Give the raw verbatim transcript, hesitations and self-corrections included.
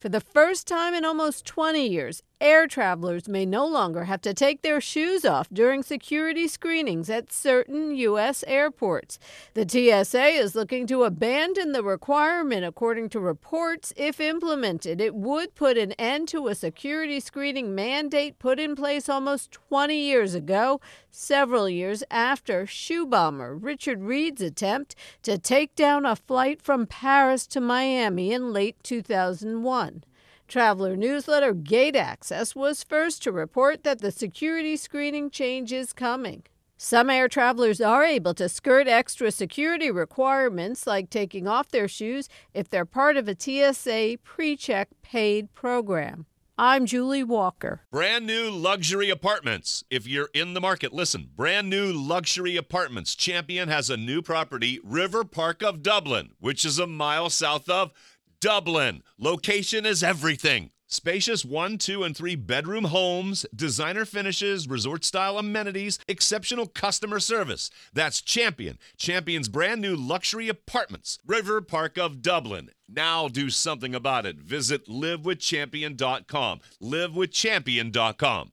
For the first time in almost twenty years, air travelers may no longer have to take their shoes off during security screenings at certain U S airports. The T S A is looking to abandon the requirement, according to reports. If implemented, it would put an end to a security screening mandate put in place almost twenty years ago, several years after shoe bomber Richard Reed's attempt to take down a flight from Paris to Miami in late two thousand one. Traveler newsletter Gate Access was first to report that the security screening change is coming. Some air travelers are able to skirt extra security requirements, like taking off their shoes, if they're part of a T S A PreCheck paid program. I'm Julie Walker. Brand new luxury apartments. If you're in the market, listen. Brand new luxury apartments. Champion has a new property, River Park of Dublin, which is a mile south of Dublin. Location is everything. Spacious one, two, and three bedroom homes, designer finishes, resort-style amenities, exceptional customer service. That's Champion. Champion's brand new luxury apartments, River Park of Dublin. Now do something about it. Visit live with champion dot com. live with champion dot com.